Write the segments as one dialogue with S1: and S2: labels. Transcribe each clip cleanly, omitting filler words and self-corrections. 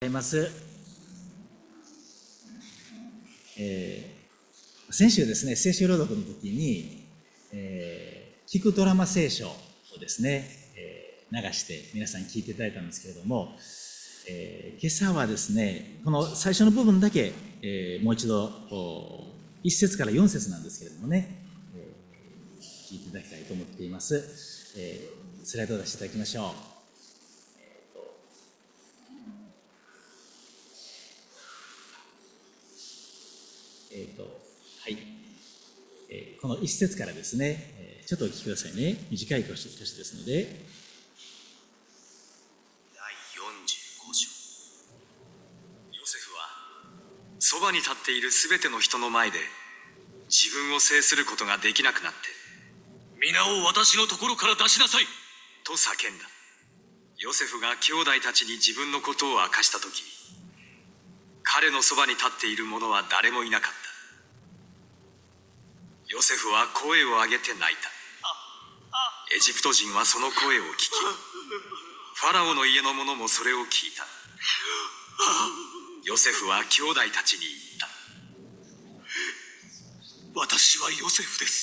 S1: います。先週ですね、聖書朗読の時に、聞くドラマ聖書をですね、流して皆さんに聞いていただいたんですけれども、今朝はですね、この最初の部分だけ、もう一度1節から4節なんですけれどもね、聞いていただきたいと思っています。スライドを出していただきましょう。はい、この一節からですね、ちょっとお聞きくださいね。短い箇所ですので。
S2: 第45章。ヨセフはそばに立っているすべての人の前で自分を制することができなくなって、皆を私のところから出しなさいと叫んだ。ヨセフが兄弟たちに自分のことを明かしたとき、彼のそばに立っている者は誰もいなかった。ヨセフは声を上げて泣いた。エジプト人はその声を聞き、ファラオの家の者もそれを聞いた。ヨセフは兄弟たちに言った。私はヨセフです。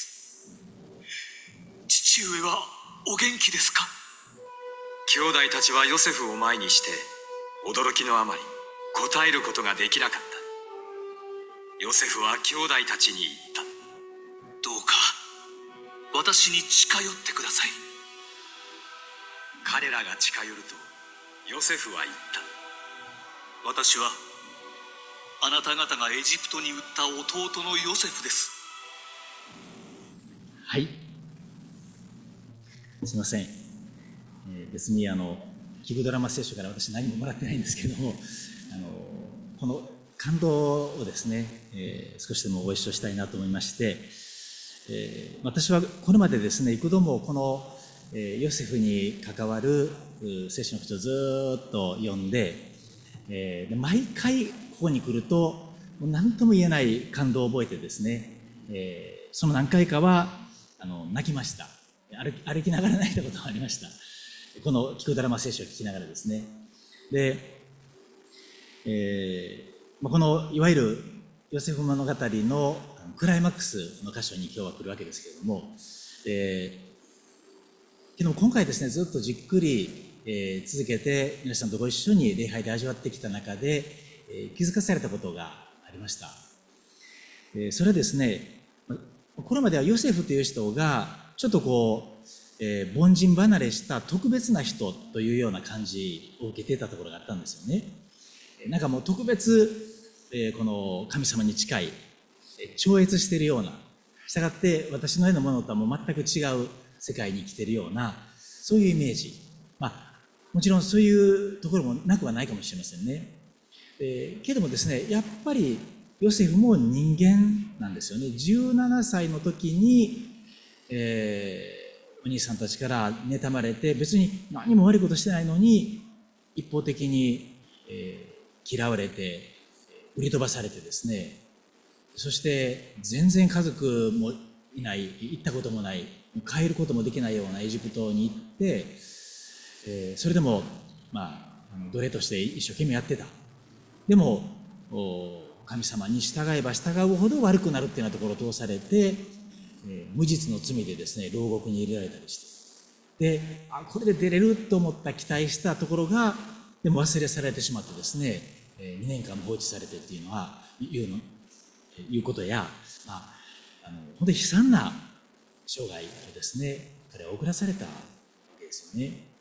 S2: 父上はお元気ですか？兄弟たちはヨセフを前にして驚きのあまり答えることができなかった。ヨセフは兄弟たちに言った。どうか私に近寄ってください。彼らが近寄るとヨセフは言った。私はあなた方がエジプトに売った弟のヨセフです。
S1: はい、すいません、別に聞くドラマ聖書から私何ももらってないんですけども、この感動をですね、少しでもご一緒したいなと思いまして、私はこれまでですね、幾度もこの、ヨセフに関わる聖書の口をずっと読んで、で毎回ここに来ると何とも言えない感動を覚えてですね、その何回かは泣きました。歩きながら泣いたことがありました。この聞くドラマ聖書を聞きながらですね。で、このいわゆるヨセフ物語のクライマックスの箇所に今日は来るわけですけれども、けど今回ですね、ずっとじっくり、続けて皆さんとご一緒に礼拝で味わってきた中で、気づかされたことがありました。それはですね、これまではヨセフという人がちょっと凡人離れした特別な人というような感じを受けていたところがあったんですよね。なんかもう特別、この神様に近い、超越しているような、したがって私のようなものとはもう全く違う世界に生きているような、そういうイメージ。もちろんそういうところもなくはないかもしれませんね。けどもですね、やっぱりヨセフも人間なんですよね。17歳の時に、お兄さんたちから妬まれて、別に何も悪いことしてないのに一方的に、嫌われて売り飛ばされてですね、そして全然家族もいない、行ったこともない、帰ることもできないようなエジプトに行って、それでも奴隷として一生懸命やってた。でも神様に従えば従うほど悪くなるっていうようなところを通されて、無実の罪でですね、牢獄に入れられたりして、でこれで出れると思った期待したところがでも忘れ去られてしまってですね、2年間も放置されてっていうのはいうことや、本当に悲惨な生涯をですね、彼は送らされたわけですよね。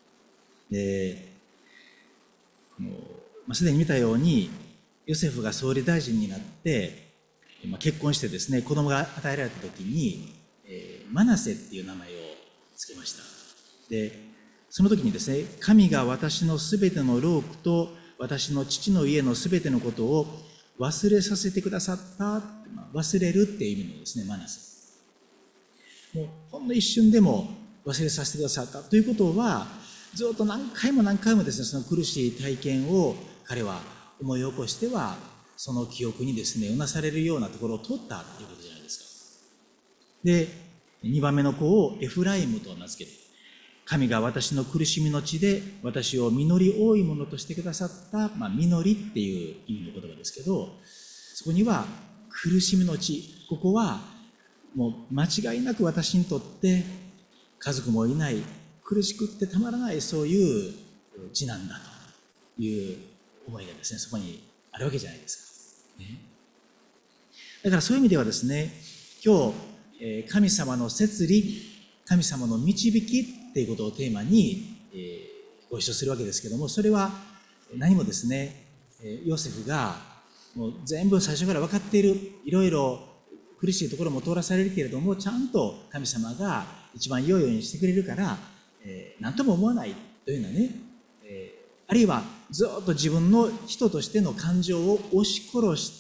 S1: ですでに見たようにヨセフが総理大臣になって結婚してですね、子供が与えられた時にマナセっていう名前を付けました。でその時にですね、神が私のすべての労苦と私の父の家のすべてのことを忘れさせてくださった、忘れるっていう意味のですね、マナセ。もうほんの一瞬でも忘れさせてくださったということは、ずっと何回も何回もですね、その苦しい体験を彼は思い起こしては、その記憶にですね、うなされるようなところを取ったということじゃないですか。で、2番目の子をエフライムと名付ける。 神が私の苦しみの地で私を実り多いものとしてくださった、実りっていう意味の言葉ですけど、そこには苦しみの地、ここはもう間違いなく私にとって家族もいない苦しくってたまらないそういう地なんだという思いがですね、そこにあるわけじゃないですか、ね。だからそういう意味ではですね、今日神様の摂理、神様の導きっていうことをテーマにご一緒するわけですけども、それは何もですね、ヨセフがもう全部最初から分かっている、いろいろ苦しいところも通らされるけれども、ちゃんと神様が一番良いようにしてくれるから、何とも思わないというようなね、あるいはずっと自分の人としての感情を押し殺して、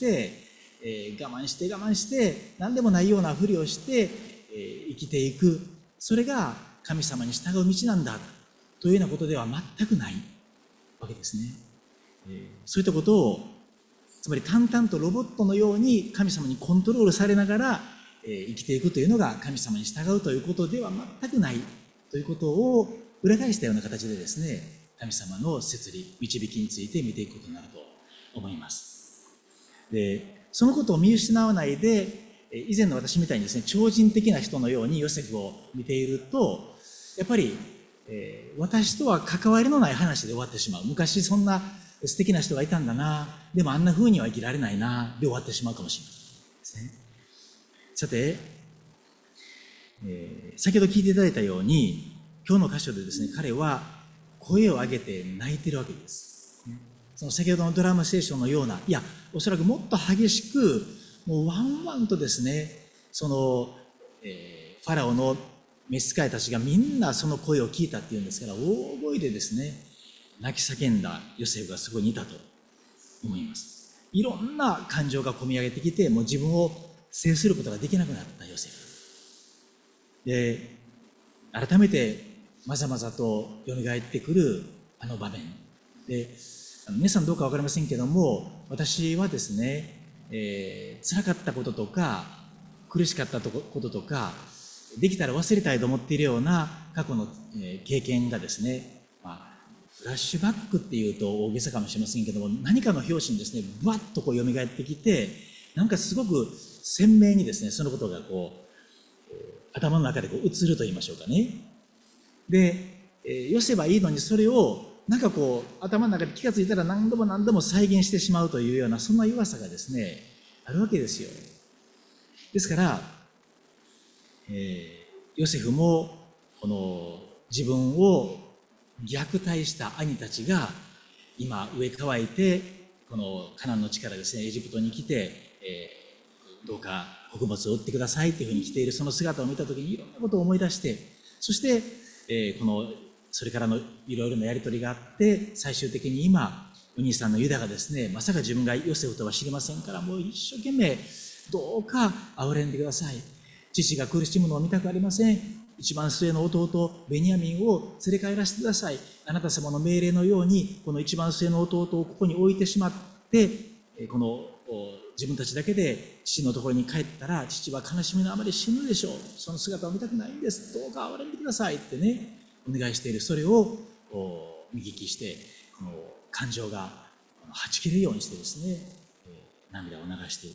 S1: 我慢して何でもないようなふりをして、生きていく、それが神様に従う道なんだというようなことでは全くないわけですね。そういったことを、つまり淡々とロボットのように神様にコントロールされながら生きていくというのが神様に従うということでは全くないということを裏返したような形でですね、神様の摂理、導きについて見ていくことになると思います。で、そのことを見失わないで、以前の私みたいにですね、超人的な人のようにヨセフを見ていると、やっぱり、私とは関わりのない話で終わってしまう。昔そんな素敵な人がいたんだな、でもあんな風には生きられないな、で終わってしまうかもしれないですね。さて、先ほど聞いていただいたように、今日の箇所でですね、彼は声を上げて泣いてるわけです。その先ほどのドラマ聖書のような、いや、おそらくもっと激しく、もうワンワンとですね、その、ファラオの召使いたちがみんなその声を聞いたっていうんですから、大声でですね、泣き叫んだヨセフがそこにいたと思います。いろんな感情が込み上げてきて、もう自分を制することができなくなったヨセフで、改めてまざまざとよみがえってくるあの場面で、皆さんどうか分かりませんけども、私はですね、辛かったこととか苦しかったこととか、できたら忘れたいと思っているような過去の経験がですね、フラッシュバックっていうと大げさかもしれませんけども、何かの拍子にですね、バッとこう蘇ってきて、なんかすごく鮮明にですね、そのことがこう頭の中でこう映ると言いましょうかね。で、よせばいいのに、それをなんかこう頭の中で気がついたら何度も再現してしまうというような、そんな弱さがですねあるわけですよ。ですから、ヨセフもこの自分を虐待した兄たちが今植え替えて、このカナンの地からですねエジプトに来て、どうか穀物を売ってくださいというふうに来ているその姿を見たときに、いろんなことを思い出して、そして、それからのいろいろなやり取りがあって、最終的に今お兄さんのユダがですね、まさか自分がヨセフとは知りませんから、もう一生懸命どうか憐れんでください、父が苦しむのを見たくありません、一番末の弟ベニヤミンを連れ帰らせてください、あなた様の命令のようにこの一番末の弟をここに置いてしまって、この自分たちだけで父のところに帰ったら、父は悲しみのあまり死ぬでしょう、その姿を見たくないんです、どうか憐れんでくださいってねお願いしている。それを見聞きして、この感情がはち切れるようにしてですね、涙を流してい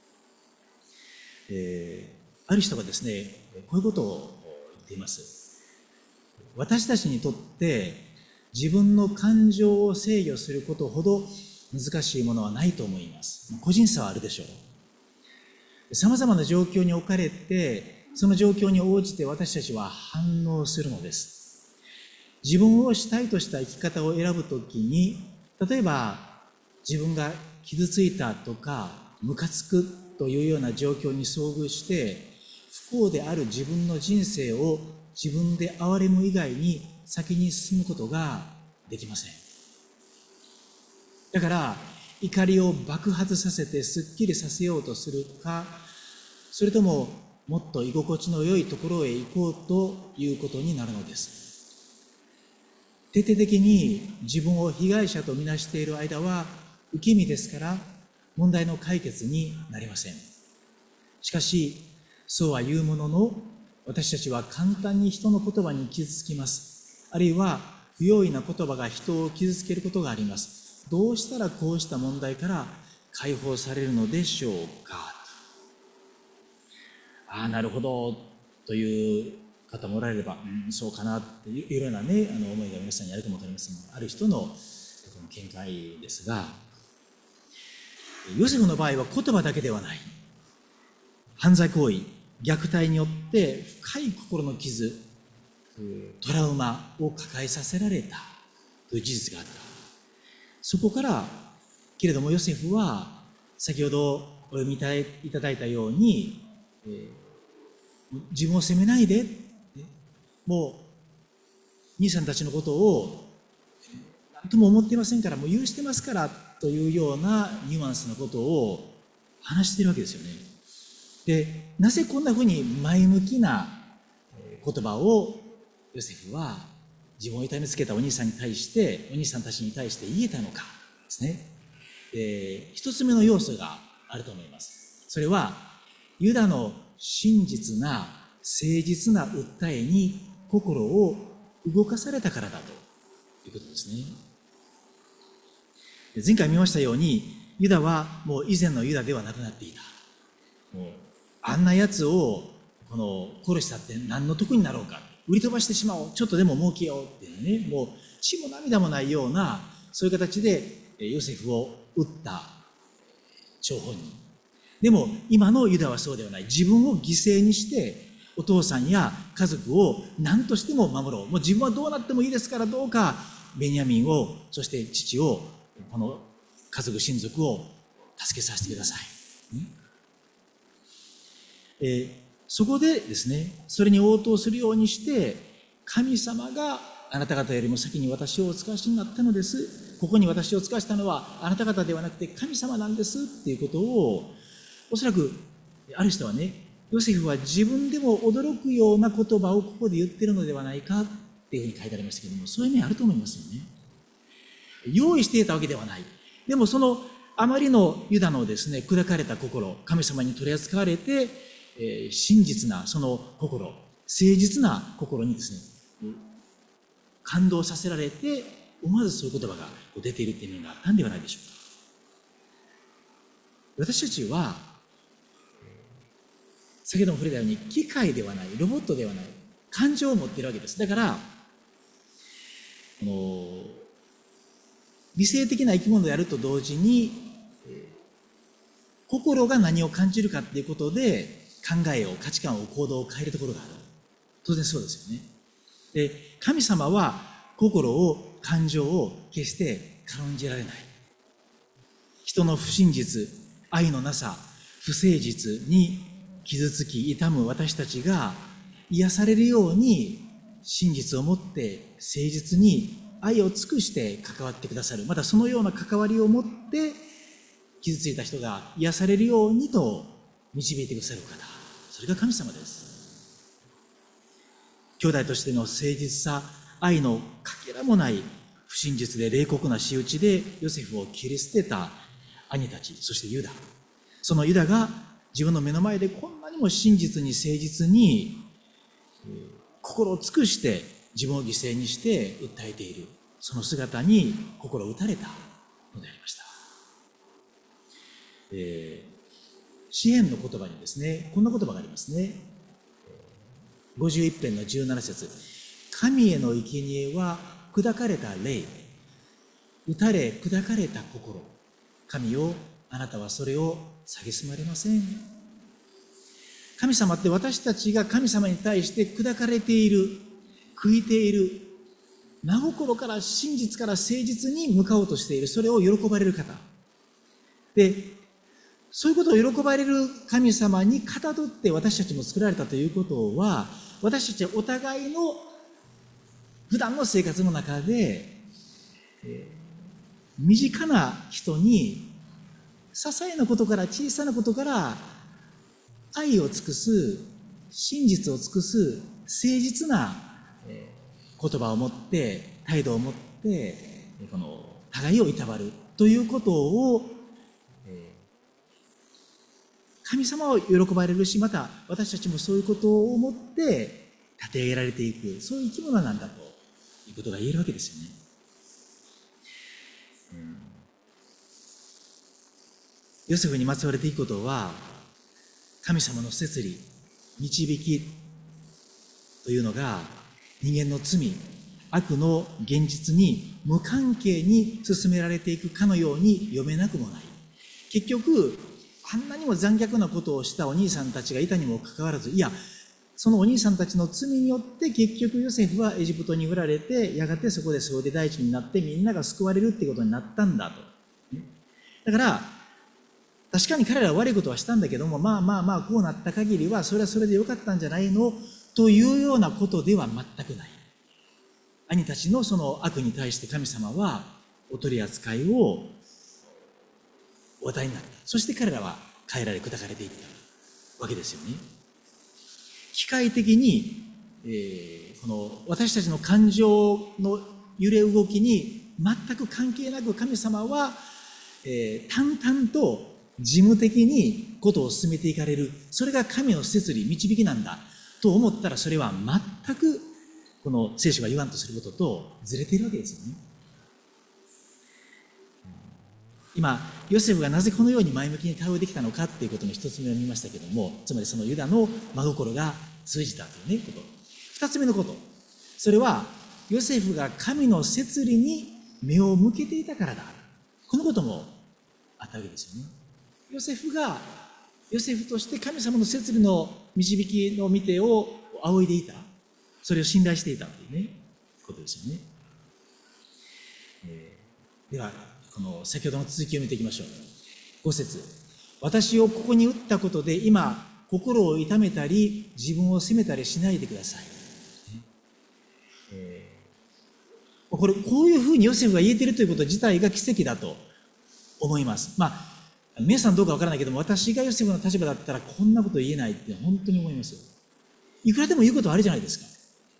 S1: る。ある人がですねこういうことを言っています。私たちにとって自分の感情を制御することほど難しいものはないと思います。個人差はあるでしょう。さまざまな状況に置かれて、その状況に応じて私たちは反応するのです。自分を主体とした生き方を選ぶときに、例えば自分が傷ついたとかムカつくというような状況に遭遇して、不幸である自分の人生を自分で憐れむ以外に先に進むことができません。だから怒りを爆発させてすっきりさせようとするか、それとももっと居心地の良いところへ行こうということになるのです。徹底的に自分を被害者とみなしている間は受け身ですから問題の解決になりません。しかしそうは言うものの、 私たちは簡単に人の言葉に傷つきます。あるいは不用意な言葉が人を傷つけることがあります。どうしたらこうした問題から解放されるのでしょうか。なるほどという方もおられれば、そうかなっていうようなね、思いが皆さんにあるかもわかりませんが、ある人の見解ですが、ヨセフの場合は言葉だけではない。犯罪行為、虐待によって深い心の傷、トラウマを抱えさせられたという事実があった。そこからけれどもヨセフは先ほどお読みいただいたように、自分を責めないで、もう兄さんたちのことを何とも思っていませんから、もう許してますからというようなニュアンスのことを話しているわけですよね。で、なぜこんなふうに前向きな言葉をヨセフは自分を痛めつけたお兄さんたちに対して言えたのかですね。一つ目の要素があると思います。それはユダの真実な誠実な訴えに心を動かされたからだということですね。前回見ましたようにユダはもう以前のユダではなくなっていた。もうあんなやつを殺したって何の得になろうか、売り飛ばしてしまおう、ちょっとでも儲けようっていうね、もう血も涙もないようなそういう形でヨセフを撃った張本人。でも今のユダはそうではない。自分を犠牲にしてお父さんや家族を何としても守ろう。もう自分はどうなってもいいですから、どうかベニヤミンを、そして父を、この家族親族を助けさせてください。そこでですね、それに応答するようにして神様があなた方よりも先に私をお使わしになったのです。ここに私を使わしたのはあなた方ではなくて神様なんですっていうことを、おそらくある人はね、ヨセフは自分でも驚くような言葉をここで言ってるのではないかっていうふうに書いてありましたけども、そういう面あると思いますよね。用意していたわけではない。でもそのあまりのユダのですね、砕かれた心、神様に取り扱われて、真実なその心、誠実な心にですね、感動させられて、思わずそういう言葉が出ているという面があったんではないでしょうか。私たちは先ほども触れたように機械ではない、ロボットではない、感情を持っているわけです。だから理性的な生き物であると同時に、心が何を感じるかっていうことで考えを、価値観を、行動を変えるところがある。当然そうですよね。で、神様は心を、感情を決して軽んじられない。人の不真実、愛のなさ、不誠実に傷つき痛む私たちが癒されるように、真実を持って誠実に愛を尽くして関わってくださる。またそのような関わりを持って傷ついた人が癒されるようにと導いてくださる方、それが神様です。兄弟としての誠実さ、愛のかけらもない不真実で冷酷な仕打ちでヨセフを切り捨てた兄たち、そしてユダ、そのユダが自分の目の前でこんなにも真実に誠実に心を尽くして自分を犠牲にして訴えている、その姿に心を打たれたのでありました。詩篇の言葉にですね、こんな言葉がありますね。51編の17節、神への生贄は砕かれた霊、打たれ砕かれた心、神よ、あなたはそれを蔑まれません。神様って私たちが神様に対して砕かれている、悔いている、真心から真実から誠実に向かおうとしている、それを喜ばれる方で、そういうことを喜ばれる神様にかたどって私たちも作られたということは、私たちはお互いの普段の生活の中で、身近な人に些細なことから小さなことから愛を尽くす、真実を尽くす誠実な言葉を持って、態度を持ってこの互いをいたわるということを神様を喜ばれるし、また私たちもそういうことを思って立て上げられていく、そういう生き物なんだということが言えるわけですよね。ヨセフにまつわれていくことは、神様の摂理、導きというのが人間の罪、悪の現実に無関係に進められていくかのように読めなくもない。結局あんなにも残虐なことをしたお兄さんたちがいたにもかかわらず、いや、そのお兄さんたちの罪によって結局ヨセフはエジプトに売られて、やがてそこで総理大臣になってみんなが救われるっていうことになったんだと。だから確かに彼らは悪いことはしたんだけども、まあこうなった限りはそれはそれでよかったんじゃないのというようなことでは全くない。兄たちのその悪に対して神様はお取り扱いをお与えになった。そして彼らは変えられ砕かれていったわけですよね。機械的に、この私たちの感情の揺れ動きに全く関係なく神様は、淡々と事務的にことを進めていかれる。それが神の摂理、導きなんだと思ったら、それは全くこの聖書が言わんとすることとずれているわけですよね。今ヨセフがなぜこのように前向きに対応できたのかということの一つ目を見ましたけども、つまりそのユダの真心が通じたというねこと。二つ目のこと、それはヨセフが神の摂理に目を向けていたからだ。このこともあったわけですよね。ヨセフとして神様の摂理の導きの御手を仰いでいた、それを信頼していたというねことですよね。ではこの先ほどの続きを見ていきましょう。5節、私をここに打ったことで今心を痛めたり自分を責めたりしないでください。こういうふうにヨセフが言えているということ自体が奇跡だと思います。皆さんどうかわからないけども、私がヨセフの立場だったらこんなこと言えないって本当に思いますよ。いくらでも言うことあるじゃないですか。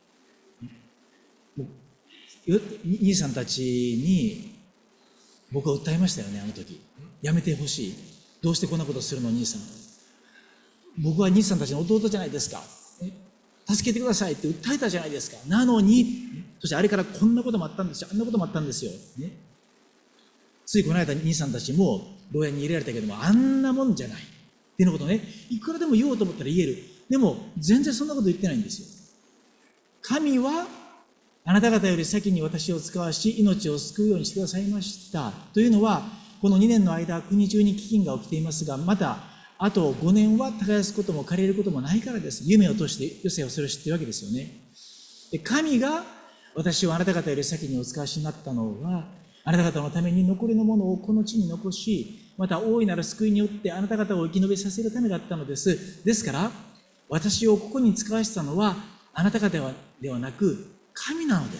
S1: 兄さんたちに僕は訴えましたよね、あの時。やめてほしい。どうしてこんなことするの、兄さん。僕は兄さんたちの弟じゃないですか。助けてくださいって訴えたじゃないですか。なのに、そしてあれからこんなこともあったんですよ、あんなこともあったんですよ。ついこの間、兄さんたちも牢屋に入れられたけども、あんなもんじゃない。っていうことね、いくらでも言おうと思ったら言える。でも、全然そんなこと言ってないんですよ。神は、あなた方より先に私を使わし、命を救うようにしてくださいました。というのは、この2年の間、国中に飢饉が起きていますが、また、あと5年は耕すことも借りることもないからです。夢を通してヨセフはそれを知っているわけですよね。で、神が私をあなた方より先にお使わしになったのは、あなた方のために残りのものをこの地に残し、また大いなる救いによってあなた方を生き延びさせるためだったのです。ですから、私をここに使わしたのは、あなた方ではなく、神なのです。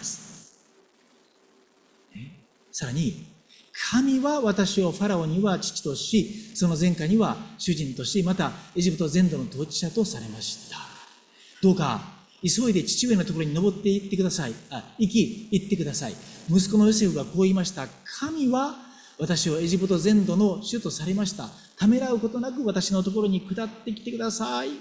S1: さらに、神は私をファラオには父とし、その前科には主人とし、またエジプト全土の統治者とされました。どうか急いで父上のところに登って行ってください。行ってください。息子のヨセフがこう言いました。神は私をエジプト全土の主とされました。ためらうことなく私のところに下ってきてください。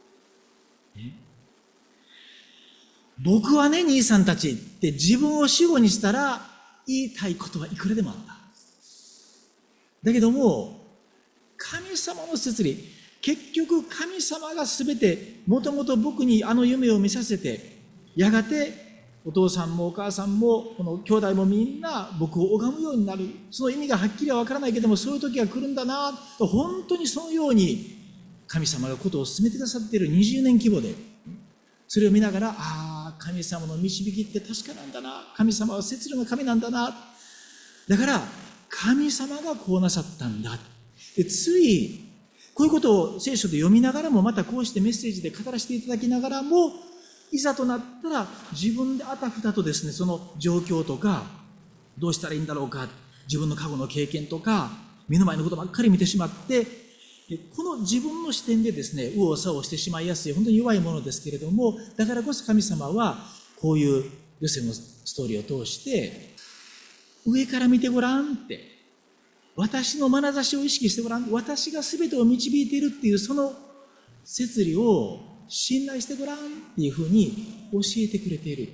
S1: 僕はね、兄さんたちって自分を主語にしたら言いたいことはいくらでもあった。だけども、神様の摂理、結局神様が全てもともと僕にあの夢を見させて、やがてお父さんもお母さんもこの兄弟もみんな僕を拝むようになる。その意味がはっきりは分からないけども、そういう時が来るんだなと、本当にそのように神様がことを進めてくださっている20年規模で、それを見ながら、神様の導きって確かなんだな、神様は摂理の神なんだな、だから神様がこうなさったんだ。で、ついこういうことを聖書で読みながらも、またこうしてメッセージで語らせていただきながらも、いざとなったら自分であたふたとですね、その状況とかどうしたらいいんだろうか、自分の過去の経験とか目の前のことばっかり見てしまって、この自分の視点でですね、右往左往してしまいやすい、本当に弱いものですけれども、だからこそ神様はこういうヨセフのストーリーを通して、上から見てごらんって、 私の眼差しを意識してごらん、私が全てを導いているっていうその摂理を信頼してごらんっていうふうに教えてくれているって、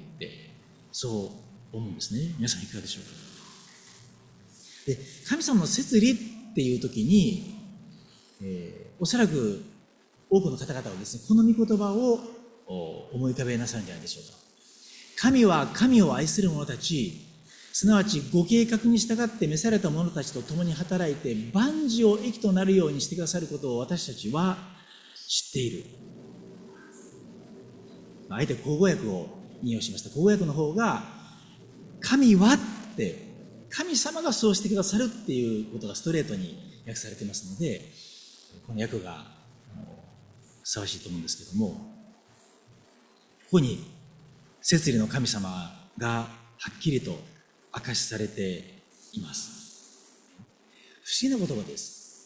S1: そう思うんですね。皆さんいかがでしょうか。で、神様の摂理っていう時に、おそらく多くの方々はですね、この御言葉を思い浮かべなさるんじゃないでしょうか。神は神を愛する者たち、すなわちご計画に従って召された者たちと共に働いて万事を益となるようにしてくださることを私たちは知っている。あえて口語訳を引用しました。口語訳の方が、神はって、神様がそうしてくださるっていうことがストレートに訳されていますので、この訳がふさわしいと思うんですけども、ここに摂理の神様がはっきりと明かしされています。不思議な言葉です。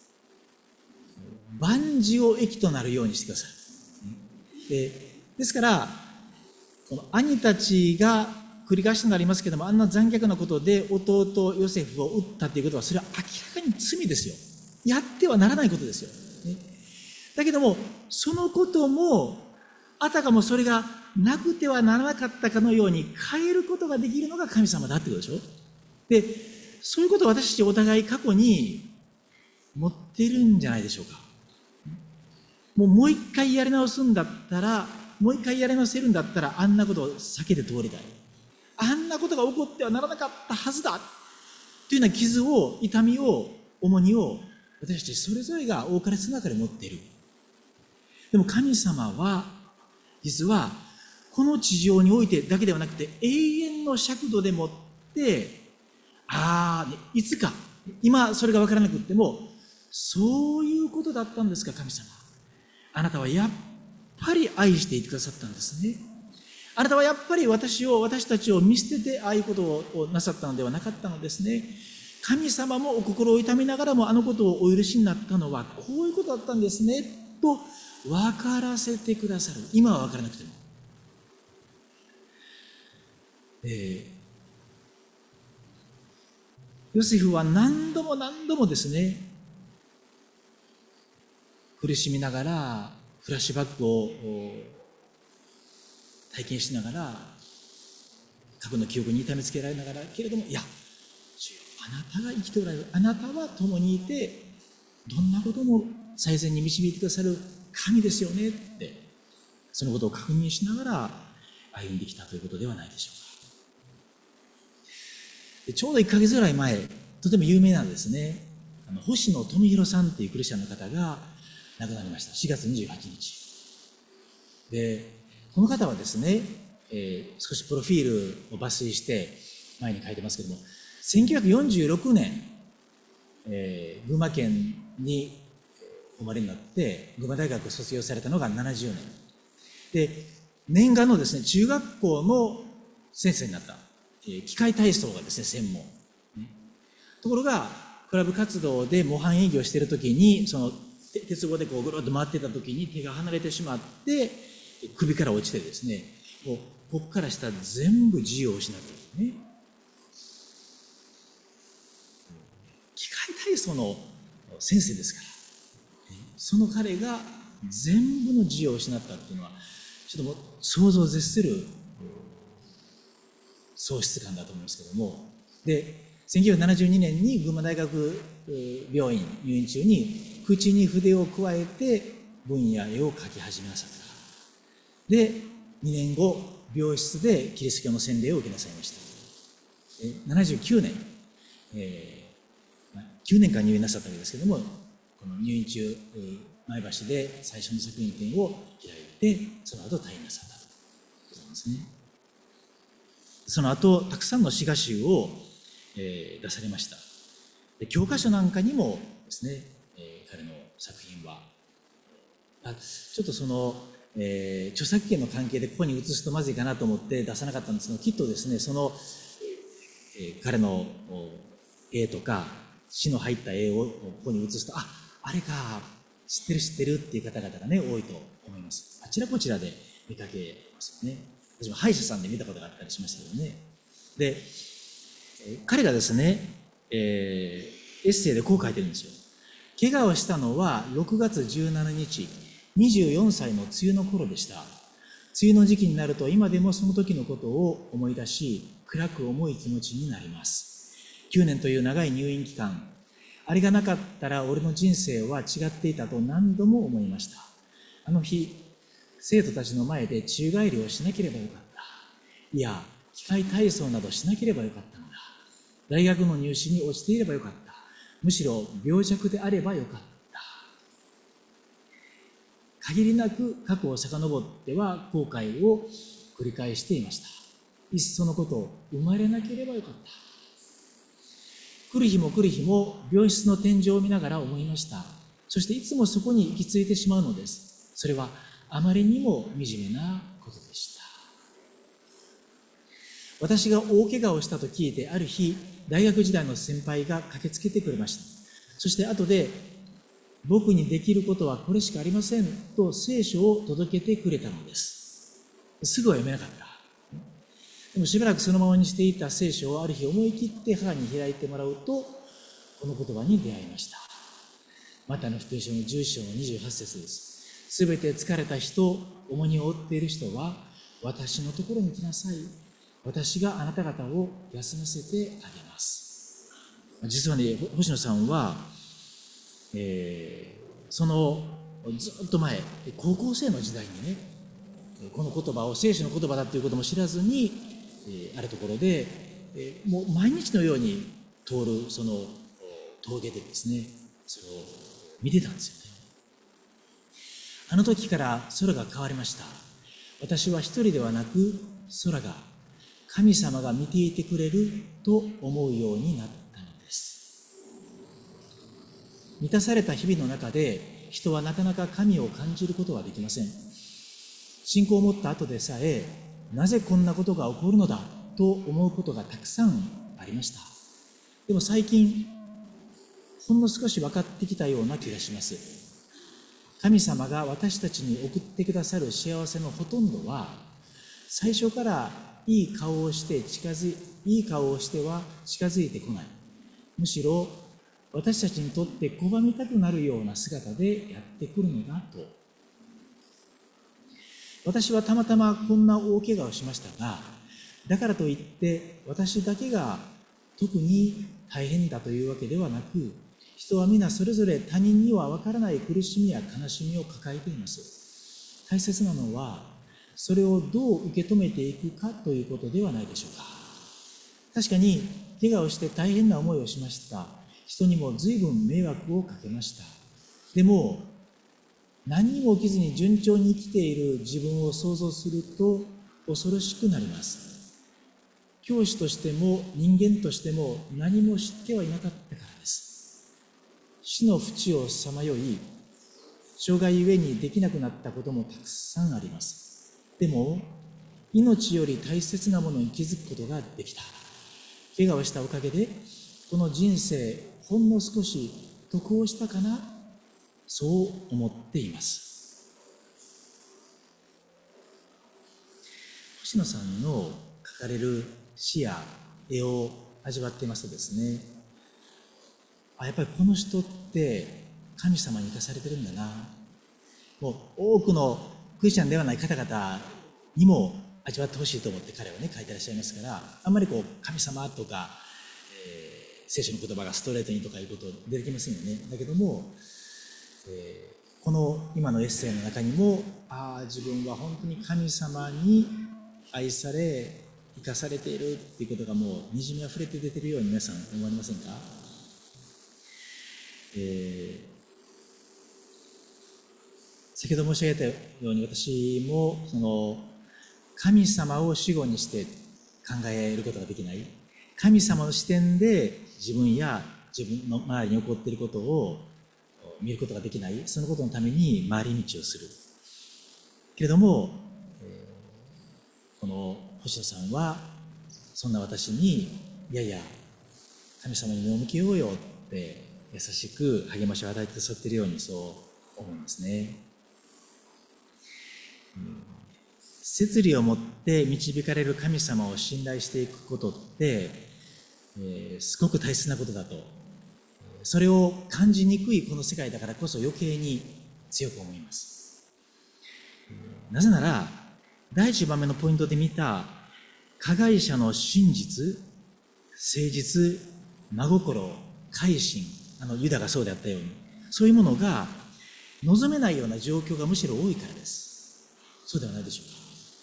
S1: 万事を益となるようにしてくださる。ですから、この兄たちが繰り返しになりますけども、あんな残虐なことで弟ヨセフを撃ったということは、それは明らかに罪ですよ。やってはならないことですよ。だけども、そのことも、あたかもそれがなくてはならなかったかのように変えることができるのが神様だってことでしょ。で、そういうことを私たちお互い過去に持っているんじゃないでしょうか。もう一回やり直すんだったら、もう一回やり直せるんだったら、あんなことを避けて通りたい。あんなことが起こってはならなかったはずだというような傷を、痛みを、重荷を私たちそれぞれが多かれ少なかれ持っている。でも神様は実はこの地上においてだけではなくて、永遠の尺度でもっていつか今それが分からなくっても、そういうことだったんですか。神様、あなたはやっぱり愛していてくださったんですね。あなたはやっぱり私たちを見捨ててああいうことをなさったのではなかったのですね。神様もお心を痛みながらもあのことをお許しになったのはこういうことだったんですねと分からせてくださる。今は分からなくても、ヨセフは何度もですね、苦しみながらフラッシュバックを体験しながら、過去の記憶に痛めつけられながら、けれども、いや、主よ、あなたが生きておられる、あなたは共にいて、どんなことも最善に導いてくださる神ですよねって、そのことを確認しながら歩んできたということではないでしょうか。でちょうど1ヶ月ぐらい前、とても有名なですね、星野富弘さんというクリスチャンの方が亡くなりました。4月28日。で、この方はですね、少しプロフィールを抜粋して前に書いてますけども、1946年、群馬県にお生まれになって群馬大学を卒業されたのが70年で、念願のですね、中学校の先生になった。機械体操がですね、専門。ところが、クラブ活動で模範営業しているときに、その鉄棒でこうぐるっと回ってたときに手が離れてしまって、首から落ちてですね、ここから下全部自由を失っているね。機械体操の先生ですから、その彼が全部の自由を失ったっていうのは、ちょっともう想像を絶する喪失感だと思いますけども、で、1972年に群馬大学病院入院中に口に筆を加えて文や絵を描き始めなさった。で、2年後、病室でキリスト教の洗礼を受けなさいました。79年、9年間入院なさったわけですけども、この入院中、前橋で最初の作品展を開いて、その後退院なさったということなんですね。その後、たくさんの詩歌集を、出されました。で、教科書なんかにもですね、彼の作品は、ちょっとその、著作権の関係でここに移すとまずいかなと思って出さなかったんですが、きっとですね、その、彼の絵とか詩の入った絵をここに移すと、あれか、知ってるっていう方々がね、多いと思います。あちらこちらで見かけますよね。私も歯医者さんで見たことがあったりしましたけどね。で、彼がですね、 エッセイでこう書いてるんですよ。怪我をしたのは6月17日、24歳の梅雨の頃でした。梅雨の時期になると今でもその時のことを思い出し、暗く重い気持ちになります。9年という長い入院期間、あれがなかったら俺の人生は違っていたと何度も思いました。あの日、生徒たちの前で宙返りをしなければよかった。いや、機械体操などしなければよかったのだ。大学の入試に落ちていればよかった。むしろ病弱であればよかった。限りなく過去を遡っては後悔を繰り返していました。いっそのこと生まれなければよかった。来る日も来る日も病室の天井を見ながら思いました。そしていつもそこに行き着いてしまうのです。それはあまりにも惨めなことでした。私が大怪我をしたと聞いて、ある日大学時代の先輩が駆けつけてくれました。そして後で、僕にできることはこれしかありませんと聖書を届けてくれたのです。すぐは読めなかった。でもしばらくそのままにしていた聖書をある日思い切って母に開いてもらうと、この言葉に出会いました。マタイの福音書の11章の28節です。すべて疲れた人、重荷を負っている人は私のところに来なさい。私があなた方を休ませてあげます。実はね、星野さんは、そのずっと前、高校生の時代にね、この言葉を聖書の言葉だということも知らずに、あるところで、もう毎日のように通るその峠でですね、それを見てたんですよね。あの時から空が変わりました。私は一人ではなく、空が神様が見ていてくれると思うようになったのです。満たされた日々の中で人はなかなか神を感じることはできません。信仰を持った後でさえ、なぜこんなことが起こるのだと思うことがたくさんありました。でも最近、ほんの少し分かってきたような気がします。神様が私たちに送ってくださる幸せのほとんどは、最初からいい顔をしては近づいてこない。むしろ私たちにとって拒みたくなるような姿でやってくるのだと。私はたまたまこんな大怪我をしましたが、だからといって私だけが特に大変だというわけではなく、人は皆それぞれ他人には分からない苦しみや悲しみを抱えています。大切なのは、それをどう受け止めていくかということではないでしょうか。確かに怪我をして大変な思いをしました。人にも随分迷惑をかけました。でも何にも起きずに順調に生きている自分を想像すると恐ろしくなります。教師としても人間としても何も知ってはいなかったからです。死の淵をさまよい、障害ゆえにできなくなったこともたくさんあります。でも命より大切なものに気づくことができた。怪我をしたおかげでこの人生ほんの少し得をしたかな、そう思っています。星野さんの描かれる詩や絵を味わっていますとですね、やっぱりこの人って神様に生かされてるんだな。もう多くのクリスチャンではない方々にも味わってほしいと思って彼はね書いてらっしゃいますから、あんまり神様とか、聖書の言葉がストレートにとかいうこと出てきませんよね。だけども、この今のエッセイの中にも、自分は本当に神様に愛され生かされているっていうことがもうにじみあふれて出てるように皆さん思われませんか？先ほど申し上げたように、私もその神様を主語にして考えることができない、神様の視点で自分や自分の周りに起こっていることを見ることができない、そのことのために回り道をするけれども、この星野さんはそんな私に、いやいや神様に目を向けようよって優しく励ましを与えてくださっているようにそう思うんですね。摂理を持って導かれる神様を信頼していくことって、すごく大切なことだとそれを感じにくいこの世界だからこそ余計に強く思います。なぜなら、第1番目のポイントで見た加害者の真実、誠実、真心、改心、ユダがそうであったように、そういうものが望めないような状況がむしろ多いからです。そうではないでしょうか。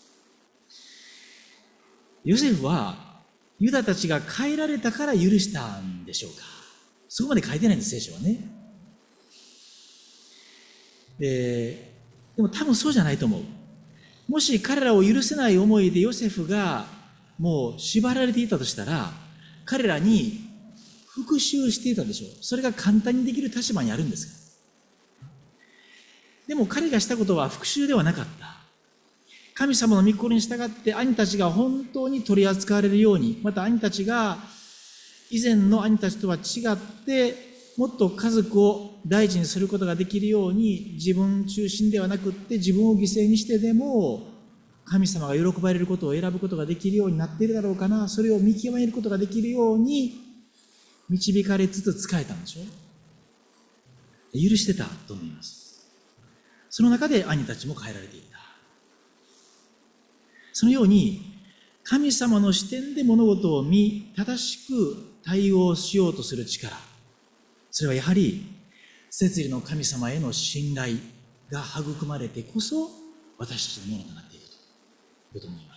S1: ヨセフはユダたちが変えられたから許したんでしょうか。そこまで書いてないんです、聖書はね。でも多分そうじゃないと思う。もし彼らを許せない思いでヨセフがもう縛られていたとしたら、彼らに復讐していたでしょう。それが簡単にできる立場にあるんですが。でも彼がしたことは復讐ではなかった。神様の御心に従って兄たちが本当に取り扱われるように、また兄たちが以前の兄たちとは違ってもっと家族を大事にすることができるように、自分中心ではなくって自分を犠牲にしてでも神様が喜ばれることを選ぶことができるようになっているだろうかな、それを見極めることができるように導かれつつ仕えたんでしょう。許してたと思います。その中で兄たちも変えられていた。そのように神様の視点で物事を見、正しく対応しようとする力、それはやはり摂理の神様への信頼が育まれてこそ私たちのものとなっているというと思います。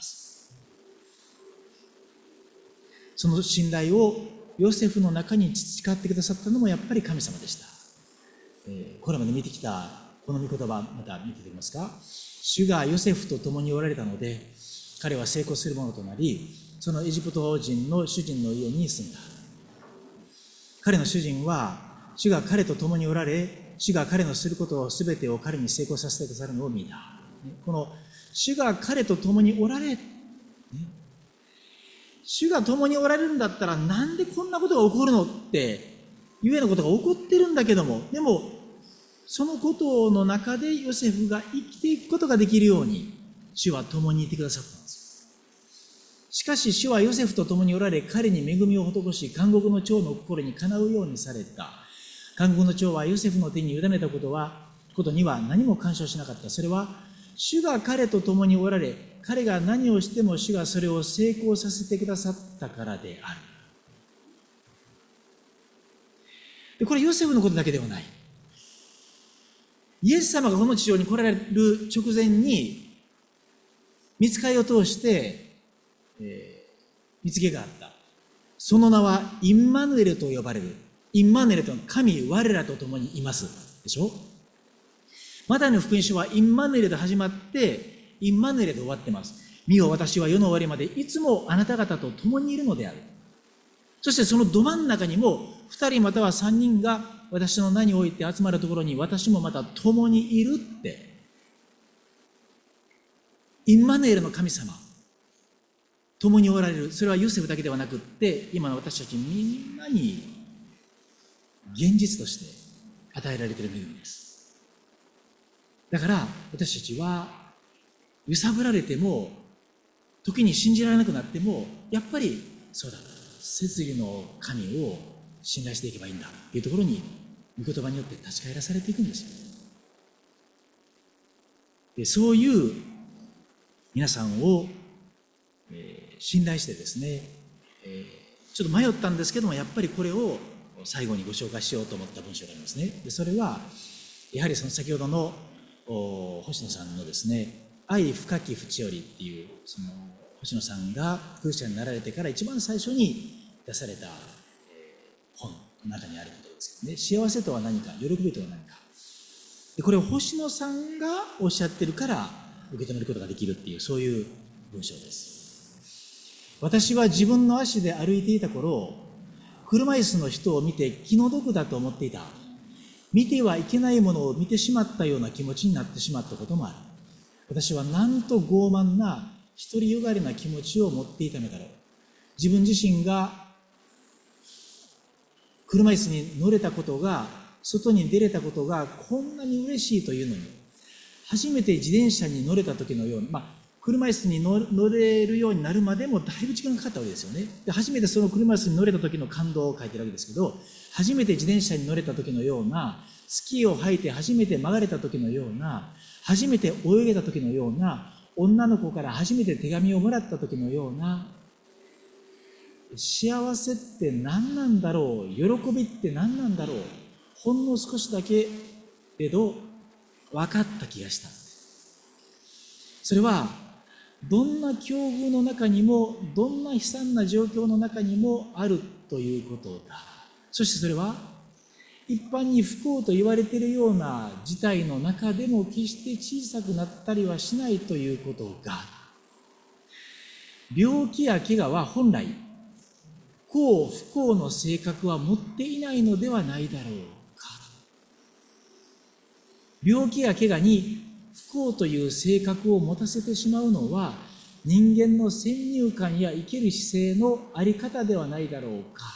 S1: その信頼をヨセフの中に培ってくださったのもやっぱり神様でした。これまで見てきたこの御言葉、また見ていただけますか。主がヨセフと共におられたので彼は成功するものとなり、そのエジプト人の主人の家に住んだ。彼の主人は主が彼と共におられ、主が彼のすることを全てを彼に成功させてくださるのを見た。この主が彼と共におられ、主が共におられるんだったらなんでこんなことが起こるのってゆえのことが起こってるんだけども、でもそのことの中でヨセフが生きていくことができるように主は共にいてくださったんです。しかし主はヨセフと共におられ、彼に恵みを施し、監獄の長の心にかなうようにされた。監獄の長はヨセフの手に委ねたことには何も干渉しなかった。それは主が彼と共におられ、彼が何をしても主がそれを成功させてくださったからである。でこれヨセフのことだけではない。イエス様がこの地上に来られる直前に御使いを通して蜜げがあった。その名はインマヌエルと呼ばれる。インマヌエルとは神我らと共にいますでしょ。マタイの福音書はインマヌエルで始まってインマヌエルで終わってます。見よ、私は世の終わりまでいつもあなた方と共にいるのである。そしてそのど真ん中にも2人または3人が私の名において集まるところに私もまた共にいるって。インマヌエルの神様共におられる。それはヨセフだけではなくって今の私たちみんなに現実として与えられている恵みです。だから私たちは揺さぶられても時に信じられなくなってもやっぱりそうだ、摂理の神を信頼していけばいいんだというところに御言葉によって立ち返らされていくんですよ。でそういう皆さんを信頼してですね、ちょっと迷ったんですけども、やっぱりこれを最後にご紹介しようと思った文章がありますね。でそれはやはりその先ほどの星野さんのですね、愛深き淵よりっていうその星野さんがクリスチャンになられてから一番最初に出された本の中にあることですね。幸せとは何か、喜びとは何か。でこれを星野さんがおっしゃってるから受け止めることができるっていう、そういう文章です。私は自分の足で歩いていた頃、車椅子の人を見て気の毒だと思っていた。見てはいけないものを見てしまったような気持ちになってしまったこともある。私はなんと傲慢な独りよがりな気持ちを持っていたのだろう。自分自身が車椅子に乗れたことが、外に出れたことがこんなに嬉しいというのに、初めて自転車に乗れた時のように、車椅子に乗れるようになるまでもだいぶ時間がかかったわけですよね。で初めてその車椅子に乗れた時の感動を書いてるわけですけど、 初めて自転車に乗れた時のような、スキーを履いて初めて曲がれた時のような、初めて泳げた時のような、女の子から初めて手紙をもらった時のような、幸せって何なんだろう、喜びって何なんだろう、ほんの少しだけれど分かった気がした。それはどんな境遇の中にも、どんな悲惨な状況の中にもあるということだ。そしてそれは一般に不幸と言われているような事態の中でも決して小さくなったりはしないということが、病気や怪我は本来幸不幸の性格は持っていないのではないだろうか。病気や怪我に不幸という性格を持たせてしまうのは、人間の先入観や生きる姿勢のあり方ではないだろうか。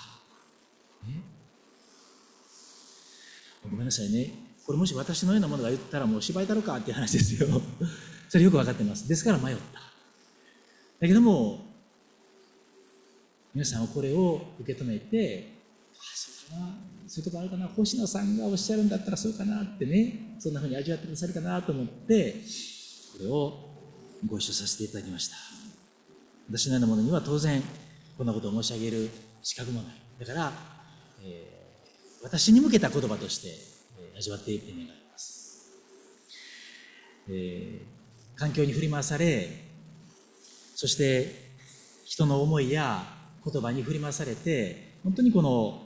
S1: ごめんなさいね。これもし私のようなものが言ったらもう芝居だろうかっていう話ですよ。それよく分かっています。ですから迷った。だけども、皆さんはこれを受け止めて、そうかな、そういうとこあるかな、星野さんがおっしゃるんだったらそうかなってね、そんなふうに味わってくださるかなと思って、これをご一緒させていただきました。私のようなものには当然、こんなことを申し上げる資格もない。だから、私に向けた言葉として、味わっていって願います。環境に振り回され、そして人の思いや言葉に振り回されて、本当にこの、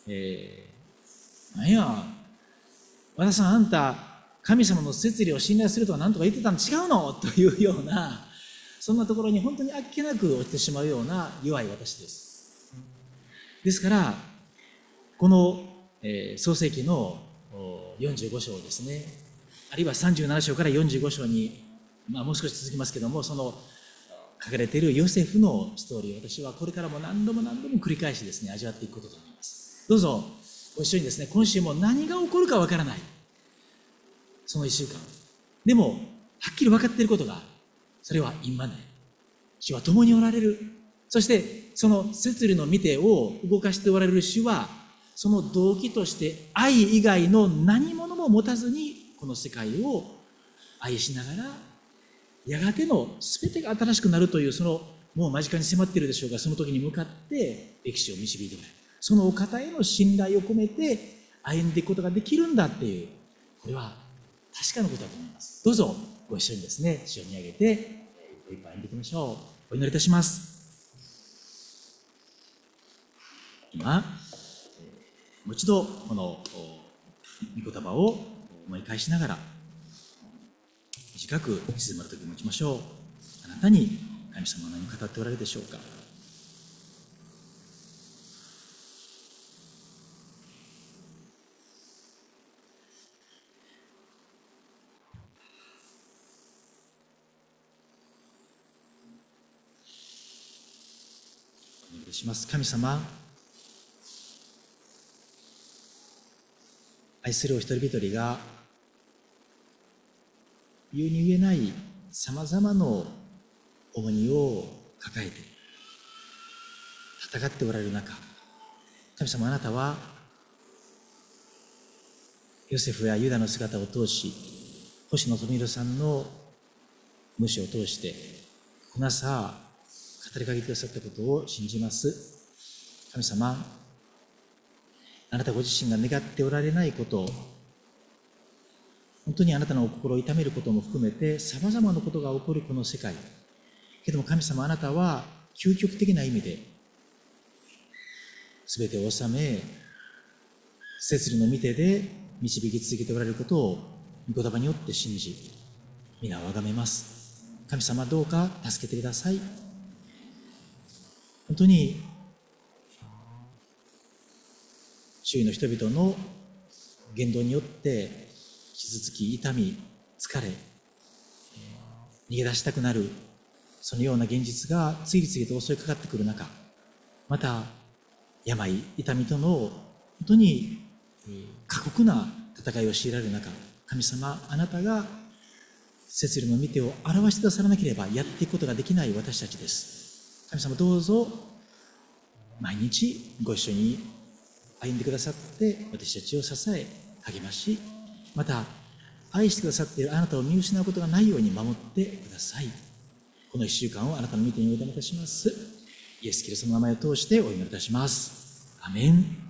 S1: なんや、和田さん、あんた神様の摂理を信頼するとは何とか言ってたの違うのというような、そんなところに本当にあっけなく落ちてしまうような弱い私です。ですからこの、創世記の45章ですね、あるいは37章から45章に、もう少し続きますけども、その書かれているヨセフのストーリーを私はこれからも何度も繰り返しですね、味わっていくことと思います。どうぞご一緒にですね、今週も何が起こるかわからないその1週間でもはっきり分かっていることがある。それはインマネー、主は共におられる。そしてその摂理の御手を動かしておられる主は、その動機として愛以外の何者も持たずにこの世界を愛しながら、やがての全てが新しくなるという、そのもう間近に迫っているでしょうが、その時に向かって歴史を導いておられる。そのお方への信頼を込めて歩んでいくことができるんだっていう、これは確かなことだと思います。どうぞご一緒にですね、主を見上げて一歩一歩歩んでいきましょう。お祈りいたします。今もう一度この御言葉を思い返しながら短く静まる時を持ちましょう。あなたに神様は何を語っておられるでしょうか。お願いします。神様、愛するお一人一人が言うに言えないさまざまな重荷を抱えて戦っておられる中、神様、あなたはヨセフやユダの姿を通し、星野富弘さんの無視を通してこの朝語りかけてくださったことを信じます。神様、あなたご自身が願っておられないこと、本当にあなたのお心を痛めることも含めてさまざまなことが起こるこの世界けども、神様、あなたは究極的な意味で全てを治め、摂理の御手で導き続けておられることを御言葉によって信じ、皆をあがめます。神様、どうか助けてください。本当に周囲の人々の言動によって傷つき、痛み、疲れ、逃げ出したくなる、そのような現実が次々と襲いかかってくる中、また病、痛みとの本当に過酷な戦いを強いられる中、神様、あなたが摂理の御手を表してくださらなければやっていくことができない私たちです。神様、どうぞ毎日ご一緒に歩んでくださって私たちを支え励まし、また愛してくださっているあなたを見失うことがないように守ってください。この1週間をあなたの御手にお委ねいたします。イエス・キリストの名前を通してお祈りいたします。アメン。